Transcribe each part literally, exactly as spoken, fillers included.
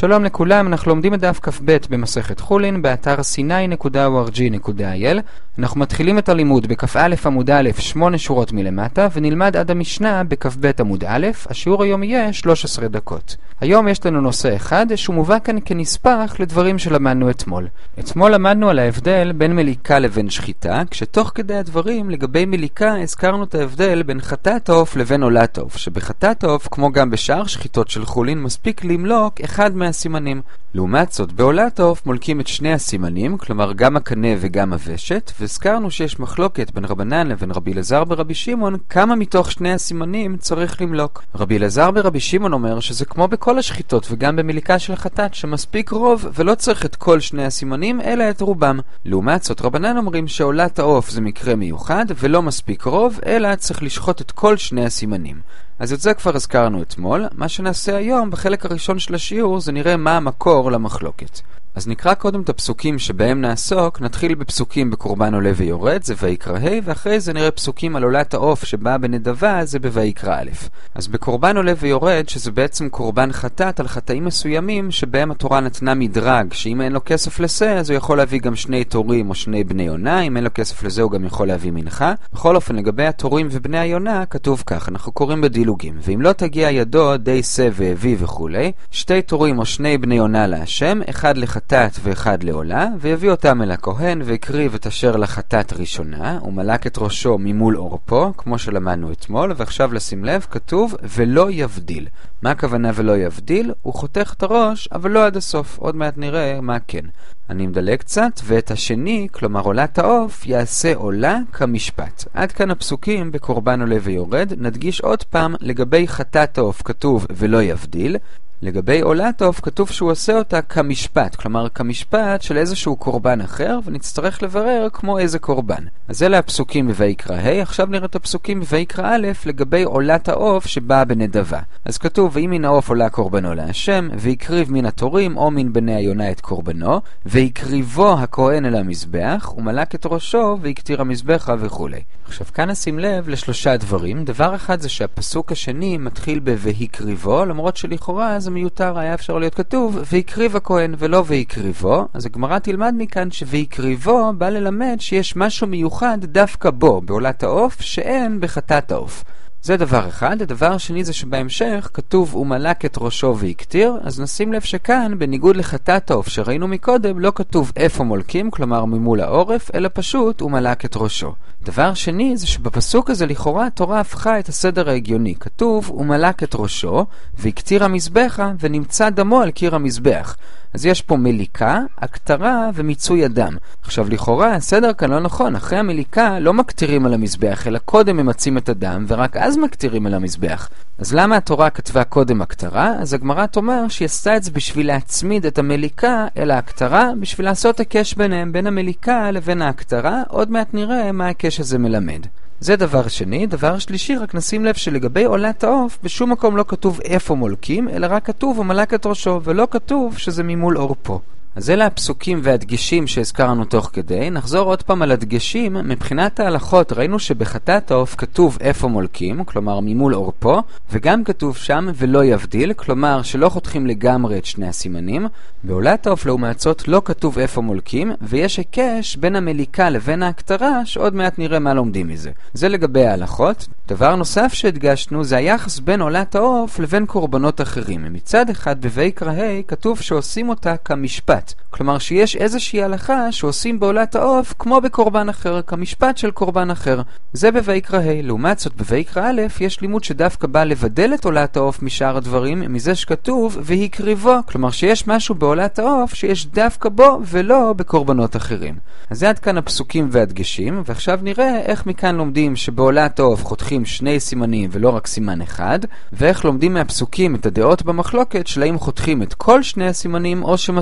שלום לכולם, אנחנו לומדים את דף כ"ב במסכת חולין באתר סיני נקודה או אר ג'י נקודה איי אל. אנחנו מתחילים את הלימוד בכ"א עמוד א', שמונה שורות מלמטה, ונלמד עד המשנה בכ"ב עמוד א'. השיעור היום יהיה שלוש עשרה דקות. היום יש לנו נושא אחד שהוא מובא כאן כנספח לדברים שלמדנו אתמול. אתמול למדנו על ההבדל בין מליקה לבין שחיטה, כשתוך כדי הדברים לגבי מליקה הזכרנו את ההבדל בין חטאת העוף לבין עולת העוף, שבחטאת העוף כמו גם בשאר שחיטות של חולין מספיק למלוק אחד מהסימנים. לעומת זאת, בעולת העוף מולקים את שני הסימנים, כלומר גם הקנה וגם הוושת, והזכרנו שיש מחלוקת בין רבנן לבין רבי אלעזר ברבי שמעון, כמה מתוך שני הסימנים צריך למלוק. רבי אלעזר ברבי שמעון אומר שזה כמו בכל השחיטות וגם במליקה של חטאת, שמספיק רוב ולא צריך את כל שני הסימנים, אלא את רובם. לעומת זאת, רבנן אומרים שעולת העוף זה מקרה מיוחד ולא מספיק רוב, אלא צריך לשחוט את כל שני הסימנים. אז את זה כבר הזכרנו אתמול. מה שנעשה היום בחלק הראשון של השיעור זה נראה מה המקור למחלוקת. אז נקרא קודם את הפסוקים שבהם נעסוק. נתחיל בפסוקים בקורבן עולה ויורד, זה ויקרא ה', ואחרי זה נראה פסוקים על עולת העוף שבאה בנדבה, זה בויקרא א'. אז בקורבן עולה ויורד, שזה בעצם קורבן חטאת על חטאים מסוימים שבהם התורה נתנה מדרג, שאם אין לו כסף לזה אז הוא יכול להביא גם שני תורים או שני בני יונה, אם אין לו כסף לזה הוא גם יכול להביא מנחה. בכל אופן, לגבי התורים ובני היונה כתוב כך, אנחנו קוראים בדילוגים: ואם לא תגיע ידו די שא והביא וכולי, שתי תורים או שני בני יונה להשם, אחד לחטאת ואחד לעולה, ויביא אותם אל הכהן ויקריב את אשר לחטאת ראשונה, ומלק את ראשו ממול עורפו, כמו שלמדנו אתמול. ועכשיו לשים לב, כתוב ולא יבדיל. מה הכוונה ולא יבדיל? הוא חותך את הראש, אבל לא עד הסוף. עוד מעט נראה מה כן. אני מדלג קצת, ואת השני, כלומר עולת העוף, יעשה עולה כמשפט. עד כאן הפסוקים בקורבן עולה ויורד. נדגיש עוד פעם, לגבי חטאת העוף כתוב ולא יבדיל. לגבי עולת העוף כתוב שהוא עושה אותה כמשפט, כלומר כמשפט של איזשהו קורבן אחר, ונצטרך לברר כמו איזה קורבן. אז אלה הפסוקים בויקרא ה'. עכשיו נראה את הפסוקים בויקרא א' לגבי עולת העוף שבאה בנדבה. אז כתוב ואם מן העוף עולה קורבנו להשם, ויקריב מן התורים או מן בני היונה את קורבנו, ויקריבו הכהן אל המזבח, ומלק את ראשו ויקטיר המזבחה וכו'. עכשיו כאן נשים לב לשלושה דברים. דבר אחד זה שהפסוק השני מתחיל ב"ויקריבו", למרות שלכאורה זה מיותר, היה אפשר להיות כתוב ויקריב הכהן ולא ויקריבו. אז הגמרא תלמד מכאן שויקריבו בא ללמד שיש משהו מיוחד דווקא בו, בעולת העוף, שאין בחטאת העוף. זה דבר אחד. הדבר השני זה שבהמשך כתוב ומלק את ראשו ויקטיר, אז נשים לב שכאן בניגוד לחטאת העוף שראינו מקודם לא כתוב איפה מולקים, כלומר ממול העורף, אלא פשוט ומלק את ראשו. דבר שני זה שבפסוק הזה לכאורה התורה הפכה את הסדר ההגיוני. כתוב ומלק את ראשו ויקטיר המזבחה ונמצא דמו על קיר המזבח. אז יש פה מליקה, הקטרה ומיצוי הדם. עכשיו לכאורה הסדר כאן לא נכון. אחרי המליקה לא מקטירים על המזבח, אלא קודם ממצים את הדם ורק אז מקטירים על המזבח. אז למה התורה כתבה קודם הקטרה? אז הגמרא תאמר שהיא עשתה את זה בשביל להצמיד את המליקה אל ההקטרה, בשביל לעשות הקש ביניהם, בין המליקה לבין ההקטרה. עוד מעט נראה מה הקש הזה מלמד. זה דבר שני. דבר שלישי, רק נשים לב שלגבי עולת העוף בשום מקום לא כתוב איפה מולקים, אלא רק כתוב ומלק את ראשו, ולא כתוב שזה ממול עורפו. אז אלה הפסוקים והדגשים שהזכרנו תוך כדי. נחזור עוד פעם על הדגשים. מבחינת ההלכות ראינו שבחטאת העוף כתוב איפה מולקים, כלומר ממול עורפו, וגם כתוב שם ולא יבדיל, כלומר שלא חותכים לגמרי את שני הסימנים. בעולת העוף לעומת זאת לא כתוב איפה מולקים, ויש הקש בין המליקה לבין ההקטרה, שעוד מעט נראה מה לומדים מזה. זה לגבי ההלכות. דבר נוסף שהדגשנו זה היחס בין עולת העוף לבין קורבנות אחרים. מצד אחד בויקרא ה' כתוב שעושים אותה כמשפט, כלומר שיש איזושהי הלכה שעושים בעולת העוף כמו בקורבן אחר, כמשפט של קורבן אחר. זה בויקרא ה'. לעומת זאת בויקרא א' יש לימוד שדווקא בא לבדל את עולת העוף משאר הדברים, מזה שכתוב ויקריבו, כלומר שיש משהו בעולת העוף שיש דווקא בו ולא בקורבנות אחרים. אז זה עד כאן הפסוקים והדגשים, ועכשיו נראה איך מכאן לומדים שבעולת העוף חותכים שני סימנים ולא רק סימן אחד, ואיך לומדים מהפסוקים את הדעות במחלוקת של האם חותכים את כל שני הסימנים או שמספיק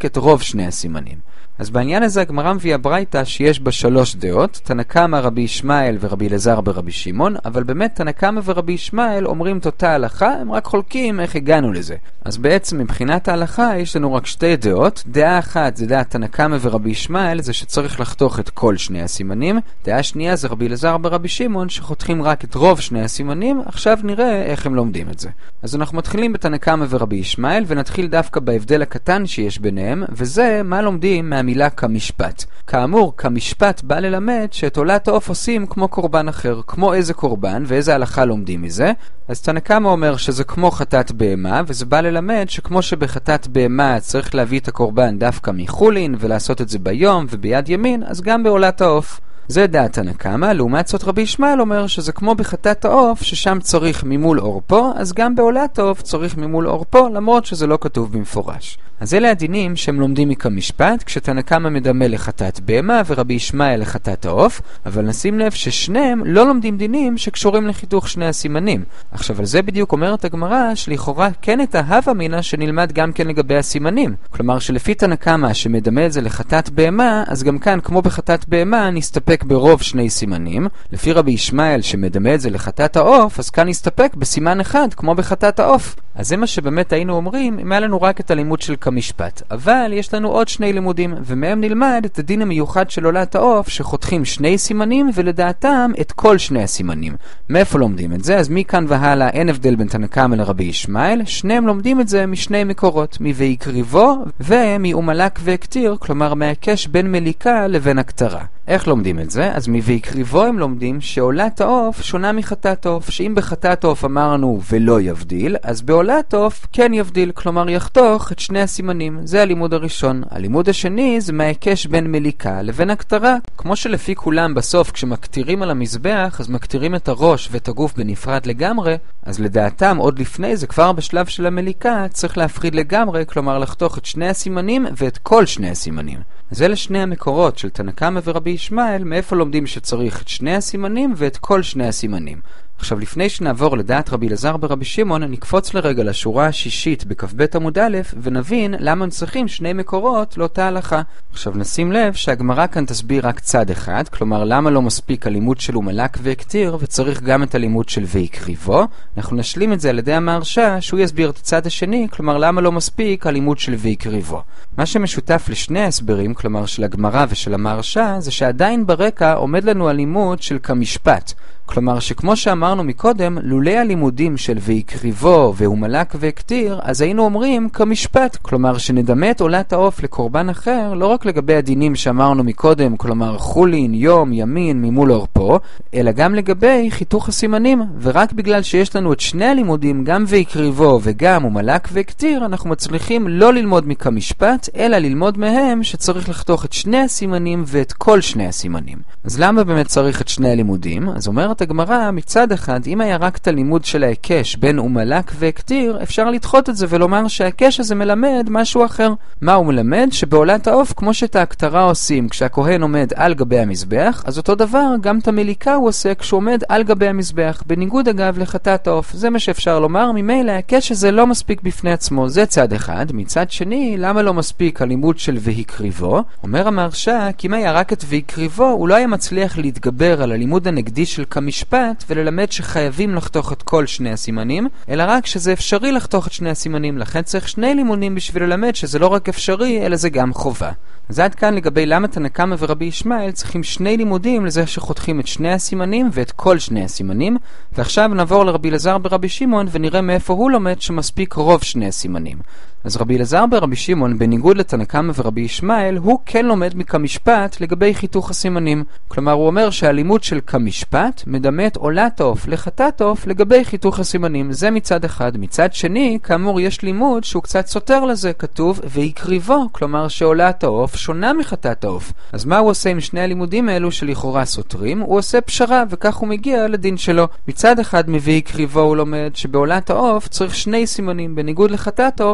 מספיק את רוב שני הסימנים. אז בעניין הזה הגמרא מביאה ברייתא שיש בה שלוש דעות, תנא קמא רבי ישמעאל ורבי אלעזר ברבי שמעון, אבל באמת תנא קמא ורבי ישמעאל אומרים את אותה הלכה, הם רק חולקים איך הגענו לזה. אז בעצם מבחינת ההלכה יש לנו רק שתי דעות, דעה אחת זה דעת תנא קמא ורבי ישמעאל, זה שצריך לחתוך את כל שני הסימנים, דעה שנייה זה רבי אלעזר ברבי שמעון שחותכים רק את רוב שני הסימנים, עכשיו נראה איך הם לומדים את זה. אז אנחנו מתחילים בתנא קמא ורבי ישמעאל ונתחיל דווקא בהבדל הקטן שיש ביניהם, וזה מה לומדים מהמילה כמשפט. כאמור, כמשפט בא ללמד שאת עולת העוף עושים כמו קורבן אחר, כמו איזה קורבן ואיזה הלכה לומדים מזה. אז תנא קמא אומר שזה כמו חטאת בהמה, וזה בא ללמד שכמו שבחטאת בהמה צריך להביא את הקורבן דווקא מחולין ולעשות את זה ביום וביד ימין, אז גם בעולת העוף. זה דעת תנא קמא. לעומת זאת רבי ישמעאל אומר שזה כמו בחטאת העוף ששם צריך ממול עורפו, אז גם בעולת העוף צריך ממול עורפו, למרות שזה לא כתוב במפורש. אז אלה הדינים שהם לומדים מכמשפט, כשתנא קמא מדמה לחטאת בהמה ורבי ישמעאל לחטאת העוף, אבל נשים לב ששניהם לא לומדים דינים שקשורים לחיתוך שני הסימנים. עכשיו על זה בדיוק אומרת הגמרא שלכאורה כן את ההווה אמינא שנלמד גם כן לגבי הסימנים. כלומר שלפי תנא קמא שמדמה את זה לחטאת בהמה, אז גם כאן כמו בחטאת בהמה נסתפק ברוב שני סימנים. לפי רבי ישמעאל שמדמה את זה לחטאת העוף, אז כאן נסתפק בסימן אחד כמו בחטאת העוף. אז זה מה שבאמת היינו אומרים אם היה לנו רק את הלימוד של כמשפט. אבל יש לנו עוד שני לימודים, ומהם נלמד את הדין המיוחד של עולת העוף שחותכים שני סימנים ולדעתם את כל שני הסימנים. מאיפה לומדים את זה? אז מכאן והלאה אין הבדל בין תנא קמא לרבי ישמעאל, שניהם לומדים את זה משני מקורות, מויקריבו ומאומלק והקטיר, כלומר מהקש בין מליקה לבין הקטרה. איך לומדים את זה? אז מויקריבו הם לומדים שעולת העוף שונה מחטאת העוף, שאם בחטאת העוף אמרנו ולא יבדיל, אז בעולת העוף כן יבדיל, כלומר יחתוך את שני הסימנים. זה הלימוד הראשון. הלימוד השני זה מהקש בין מליקה לבין הקטרה. כמו שלפי כולם בסוף כשמקטירים על המזבח, אז מקטירים את הראש ואת הגוף בנפרד לגמרי, אז לדעתם עוד לפני זה כבר בשלב של המליקה צריך להפריד לגמרי, כלומר לחתוך את שני הסימנים ואת כל שני הסימנים. אז אלה שני המקורות של תנא קמא ורבי ישמעאל, מאיפה לומדים שצריך את שני הסימנים ואת כל שני הסימנים. עכשיו לפני שנעבור לדעת רבי אלעזר ברבי שמעון, נקפוץ לרגע לשורה השישית בכ"ב עמוד א' ונבין למה הם צריכים שני מקורות לאותה הלכה. עכשיו נשים לב שהגמרא כאן תסביר רק צד אחד, כלומר למה לא מספיק הלימוד של אומלק והקטיר וצריך גם את הלימוד של ויקריבו. אנחנו נשלים את זה על ידי המהרש"א שהוא יסביר את הצד השני, כלומר למה לא מספיק הלימוד של ויקריבו. מה שמשותף לשני ההסברים, כלומר של הגמרא ושל המהרש"א, זה שעדיין ברקע עומד לנו הלימוד של כמשפט. כלומר שכמו שאמרנו מקודם, לולי הלימודים של ויקריבו והומלק והקטיר, אז היינו אומרים כמשפט, כלומר שנדמה את עולת העוף לקורבן אחר, לא רק לגבי הדינים שאמרנו מקודם, כלומר חולין, יום, ימין, ממול עורפו, אלא גם לגבי חיתוך הסימנים, ורק בגלל שיש לנו את שני הלימודים, גם ויקריבו וגם הומלק והקטיר, אנחנו מצליחים לא ללמוד מכמשפט, אלא ללמוד מהם שצריך לחתוך את שני הסימנים ואת כל שני הסימנים. אז למה באמת צריך את שני הלימודים? אז אומרת הגמרא, מצד אחד, אם היה רק את הלימוד של ההיקש בין אומלק והקטיר, אפשר לדחות את זה ולומר שההיקש הזה מלמד משהו אחר. מה הוא מלמד? שבעולת העוף, כמו שאת ההקטרה עושים כשהכהן עומד על גבי המזבח, אז אותו דבר גם את המליקה הוא עושה כשהוא עומד על גבי המזבח, בניגוד אגב לחטאת העוף. זה מה שאפשר לומר, ממילא ההיקש הזה לא מספיק בפני עצמו. זה צד אחד. מצד שני, למה לא מספיק הלימוד של ויקריבו? אומר המהרש"א, כי אם היה רק את ויקריבו, הוא לא היה מצליח להתגבר על הלימוד הנגדי של כמשפט וללמד שחייבים לחתוך את כל שני הסימנים, אלא רק שזה אפשרי לחתוך את שני הסימנים. לכן צריך שני לימודים בשביל ללמד שזה לא רק אפשרי, אלא זה גם חובה. אז עד כאן לגבי למה תנא קמא ורבי ישמעאל צריכים שני לימודים לזה שחותכים את שני הסימנים ואת כל שני הסימנים. ועכשיו נעבור לרבי אלעזר ברבי שמעון ונראה מאיפה הוא לומד שמספיק רוב שני הסימנים. אז רבי אלעזר ברבי שמעון, בניגוד לתנא קמא ורבי ישמעאל, הוא כן לומד מכמשפט לגבי חיתוך הסימנים. כלומר הוא אומר שהלימוד של כמשפט מדמה את עולת העוף לחטאת העוף לגבי חיתוך הסימנים. זה מצד אחד. מצד שני, כאמור יש לימוד שהוא קצת סותר לזה, כתוב ויקריבו, כלומר שעולת העוף שונה מחטאת העוף. אז מה הוא עושה עם שני הלימודים האלו שלכאורה סותרים? הוא עושה פשרה, וכך הוא מגיע לדין שלו. מצד אחד מויקריבו הוא לומד שבעולת העוף צריך שני סימנים, בניגוד לחטאת העוף שמספיק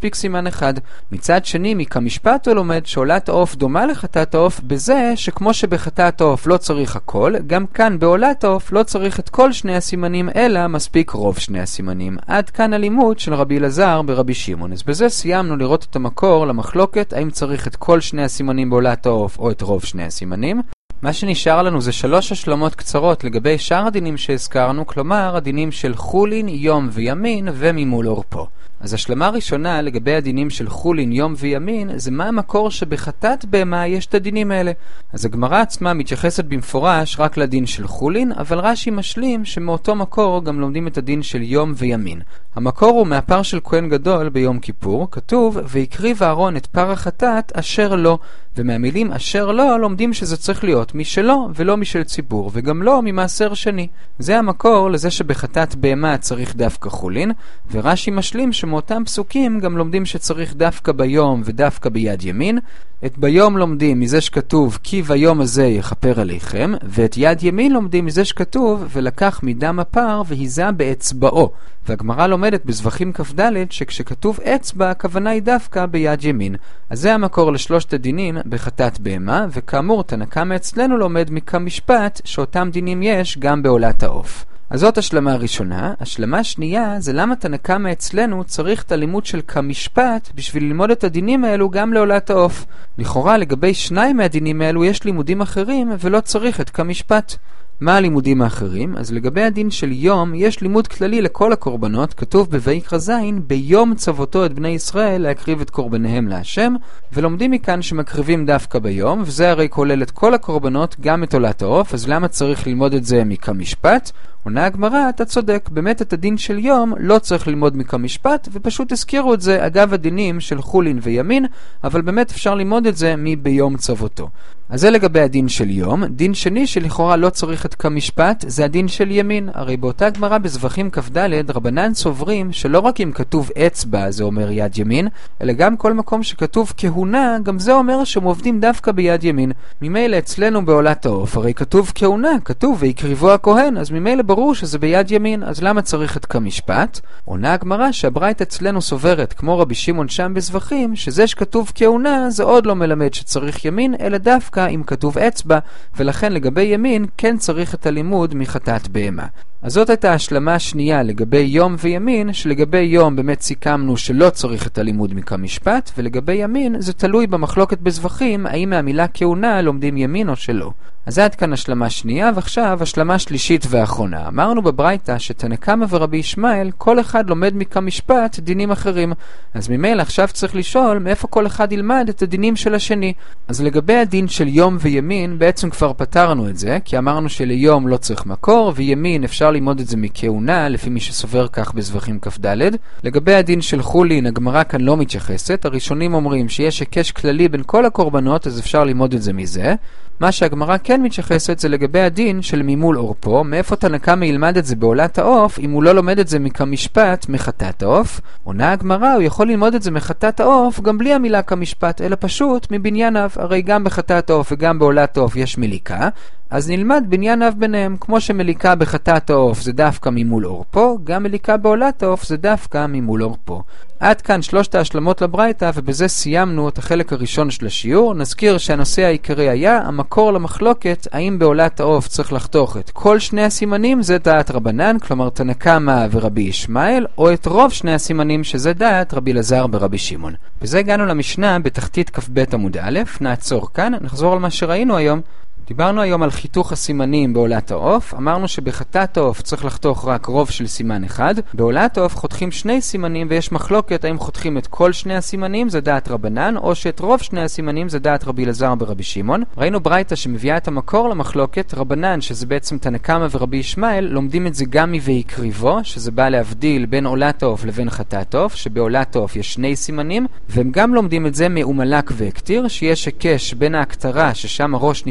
מספיק סימן אחד. מצד שני, מכמשפט הוא לומד שעולת העוף דומה לחטאת העוף בזה שכמו שבחטאת העוף לא צריך הכל, גם כאן בעולת העוף לא צריך את כל שני הסימנים, אלא מספיק רוב שני הסימנים. עד כאן הלימוד של רבי אלעזר ברבי שמעון. אז בזה סיימנו לראות את המקור למחלוקת האם צריך את כל שני הסימנים בעולת העוף או את רוב שני הסימנים. מה שנשאר לנו זה שלוש השלמות קצרות לגבי שאר הדינים שהזכרנו, כלומר הדינים של חולין, יום וימין וממול עורפו. אז השלמה ראשונה לגבי הדינים של חולין, יום וימין, זה מה המקור שבחטאת בהמה יש את הדינים האלה. אז הגמרא עצמה מתייחסת במפורש רק לדין של חולין, אבל רש"י משלים שמאותו מקור גם לומדים את הדין של יום וימין. המקור הוא מהפר של כהן גדול ביום כיפור, כתוב ויקריב אהרון את פר החטאת אשר לא, ומהמילים אשר לא לומדים שזה צריך להיות משלו ולא משל ציבור, וגם לא ממעשר שני. זה המקור לזה שבחטאת בהמה צריך דווקא חולין, ורש"י משלים שמאותם פסוקים גם לומדים שצריך דווקא ביום ודווקא ביד ימין. את ביום לומדים מזה שכתוב כי ביום הזה יכפר עליכם, ואת יד ימין לומדים מזה שכתוב ולקח מדם הפר והיזה באצבעו. והגמרא לומדת בזבחים כ"ד שכשכתוב אצבע הכוונה היא דווקא ביד ימין. אז זה המקור לשלושת הדינים בחטאת בהמה, וכאמור תנא קמא אצלנו לומד מכמשפט שאותם דינים יש גם בעולת העוף. אז זאת השלמה הראשונה. השלמה השנייה זה למה תנא קמא אצלנו צריך את הלימוד של כמשפט בשביל ללמוד את הדינים האלו גם לעולת העוף. לכאורה לגבי שניים מהדינים האלו יש לימודים אחרים ולא צריך את כמשפט. מה הלימודים האחרים? אז לגבי הדין של יום יש לימוד כללי לכל הקורבנות, כתוב בויקרא ז' ביום צוותו את בני ישראל להקריב את קורבניהם להשם, ולומדים מכאן שמקריבים דווקא ביום, וזה הרי כולל את כל הקורבנות, גם את עולת העוף. אז למה צריך ללמוד את זה מכמשפט? עונה הגמרא, אתה צודק, באמת את הדין של יום לא צריך ללמוד מכמשפט, ופשוט הזכירו את זה אגב הדינים של חולין וימין, אבל באמת אפשר ללמוד את זה מביום צוותו. אז זה לגבי הדין של יום. דין שני שלכאורה לא צריך את כמשפט זה הדין של ימין. הרי באותה גמרא בזבחים כ"ד רבנן סוברים שלא רק אם כתוב אצבע זה אומר יד ימין, אלא גם כל מקום שכתוב כהונה גם זה אומר שהם עובדים דווקא ביד ימין. ממילא אצלנו בעולת העוף הרי כתוב כהונה, כתוב ויקריבו הכהן, אז ממילא ברור שזה ביד ימין, אז למה צריך את כמשפט? עונה הגמרא שהברייתא אצלנו סוברת כמו רבי שמעון שם בזבחים שזה שכתוב כהונה זה עוד לא מלמד שצריך ימין, אלא דווקא אם כתוב אצבע, ולכן לגבי ימין כן צריך את הלימוד מחטאת בהמה. אז זאת הייתה השלמה השנייה לגבי יום וימין, שלגבי יום באמת סיכמנו שלא צריך את הלימוד מכמשפט, ולגבי ימין זה תלוי במחלוקת בזבחים האם מהמילה כהונה לומדים ימין או שלא. אז עד כאן השלמה שנייה, ועכשיו השלמה שלישית ואחרונה. אמרנו בברייתא שתנא קמא ורבי ישמעאל כל אחד לומד מכמשפט דינים אחרים, אז ממילא עכשיו צריך לשאול מאיפה כל אחד ילמד את הדינים של השני. אז לגבי הדין של יום וימין בעצם כבר פתרנו את זה, כי אמרנו שליום לא צריך מקור, וימין אפשר ללמוד את זה מכהונה לפי מי שסובר כך בזבחים כ"ד. לגבי הדין של חולין הגמרא כאן לא מתייחסת, הראשונים אומרים שיש היקש כללי בין כל הקורבנות אז אפשר ללמוד את זה מזה. מה שהגמרא כן מתייחסת זה לגבי הדין של ממול עורפו, מאיפה תנא קמא ילמד את זה בעולת העוף אם הוא לא לומד את זה מכמשפט מחטאת העוף. עונה הגמרא הוא יכול ללמוד את זה מחטאת העוף גם בלי המילה כמשפט, אלא פשוט מבנייניו, הרי גם בחטאת העוף וגם בעולת העוף יש מליקה, אז נלמד בנייניו ביניהם, כמו שמליקה בחטאת העוף זה דווקא ממול עורפו, גם מליקה בעולת העוף זה דווקא ממול עורפו. עד כאן שלושת ההשלמות לברייתא, ובזה סיימנו את החלק הראשון של השיעור. נזכיר שהנושא העיקרי היה המקור למחלוקת האם בעולת העוף צריך לחתוך את כל שני הסימנים, זה דעת רבנן, כלומר תנא קמא ורבי ישמעאל, או את רוב שני הסימנים שזה דעת רבי אלעזר ברבי שמעון. בזה הגענו למשנה בתחתית כ"ב עמוד א', נעצור כאן, נחזור על מה שראינו היום. דיברנו היום על חיתוך הסימנים בעולת העוף. אמרנו שבחטאת העוף צריך לחתוך רק רוב של סימן אחד. בעולת העוף חותכים שני סימנים ויש מחלוקת האם חותכים את כל שני הסימנים, זה דעת רבנן, או שאת רוב שני הסימנים זה דעת רבי אלעזר ברבי שמעון. ראינו ברייתא שמביאה את המקור למחלוקת. רבנן, שזה בעצם תנא קמא ורבי ישמעאל, לומדים את זה גם מויקריבו, שזה בא להבדיל בין עולת העוף לבין חטאת העוף, שבעולת העוף יש שני סימנים, והם גם לומדים את זה מאומלק והקטיר, שיש היקש בין ההקטרה ששם הראש נפרד מה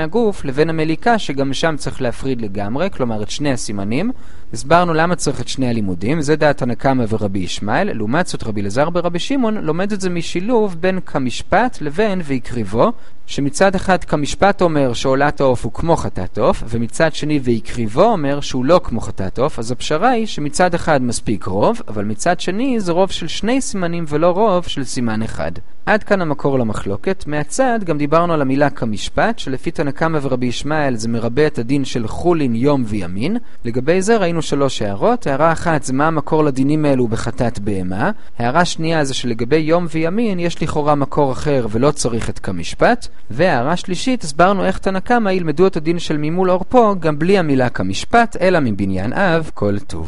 מהגוף, לבין המליקה שגם שם צריך להפריד לגמרי, כלומר את שני הסימנים. הסברנו למה צריך את שני הלימודים, זה דעת תנא קמא ורבי ישמעאל. לעומת זאת רבי אלעזר ברבי שמעון לומד את זה משילוב בין כמשפט לבין ויקריבו, שמצד אחד כמשפט אומר שעולת העוף הוא כמו חטאת עוף, ומצד שני ויקריבו אומר שהוא לא כמו חטאת עוף. אז הפשרה היא שמצד אחד מספיק רוב, אבל מצד שני זה רוב של שני סימנים ולא רוב של סימן אחד. עד כאן המקור למחלוקת. מהצד גם דיברנו על המילה כמשפט, שלפי תנא קמא ורבי ישמעאל זה מרבה את הדין של חולין יום וימין. לגבי זה ראינו שלוש הערות. הערה אחת זה מה המקור לדינים האלו בחטאת בהמה. הערה שנייה זה שלגבי יום וימין יש לכאורה מקור אחר ולא צריך את כמשפט. והערה שלישית, הסברנו איך תנא קמא ילמדו את הדין של מימול עורפו גם בלי המילה כמשפט, אלא מבניין אב כל טוב.